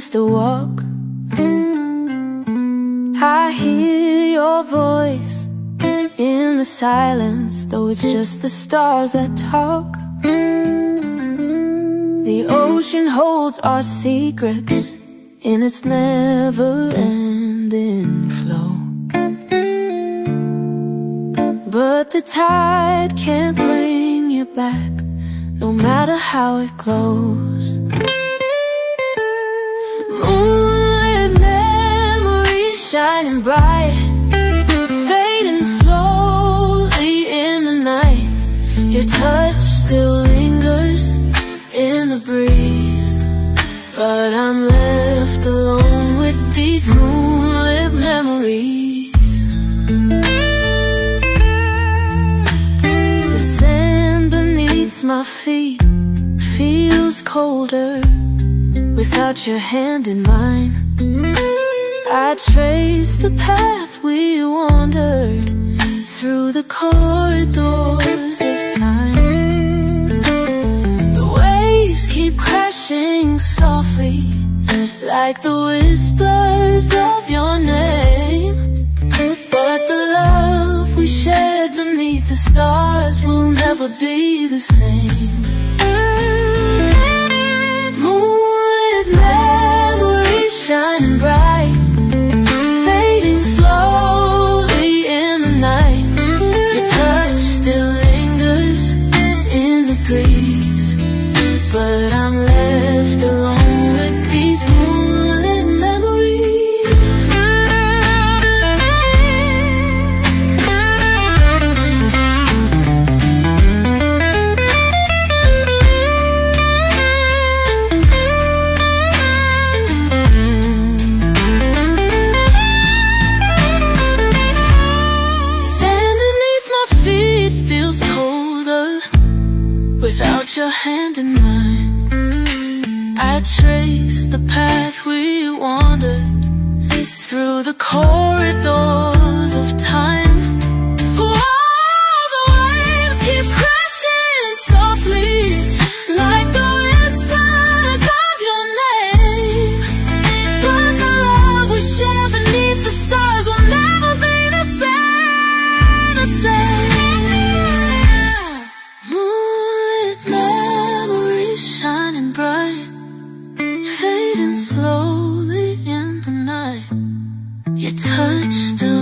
used to walk. I hear your voice in the silence, though it's just the stars that talk. The ocean holds our secrets in its never-ending flow, but the tide can't bring you back, no matter how it glows. Moonlit memories shining bright, fading slowly in the night. Your touch still lingers in the breeze, but I'm left alone with these moonlit memories. The sand beneath my feet feels colder without your hand in mine. I trace the path we wandered through the corridors of time. The waves keep crashing softly, like the whispers of your name, but the love we shared beneath the stars will never be the same. Moonlit memories shining bright, fading slowly in the night. Your touch still lingers in the breeze, but I'm left alone with these moonlit memories. Sand beneath my feet feels colder without your hand in mine. I trace the path we wandered through the corridors of time. Whoa, the waves keep crashing softly, like the whispers of your name, but the love we share beneath the stars will never be the same, the same. Moonlit memories shining bright, fading slowly in the night. Your touch still